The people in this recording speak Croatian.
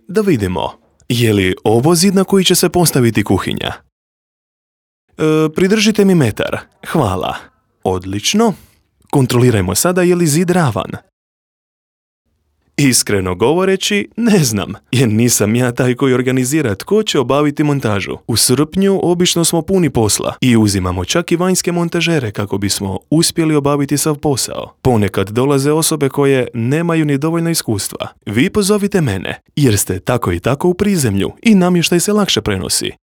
Da vidimo. Je li ovo zid na koji će se postaviti kuhinja? Pridržite mi metar. Hvala. Odlično. Kontrolirajmo sada je li zid ravan. Iskreno govoreći, ne znam, jer nisam ja taj koji organizira tko će obaviti montažu. U srpnju obično smo puni posla i uzimamo čak i vanjske montažere kako bismo uspjeli obaviti sav posao. Ponekad dolaze osobe koje nemaju ni dovoljno iskustva. Vi pozovite mene, jer ste tako i tako u prizemlju i namještaj se lakše prenosi.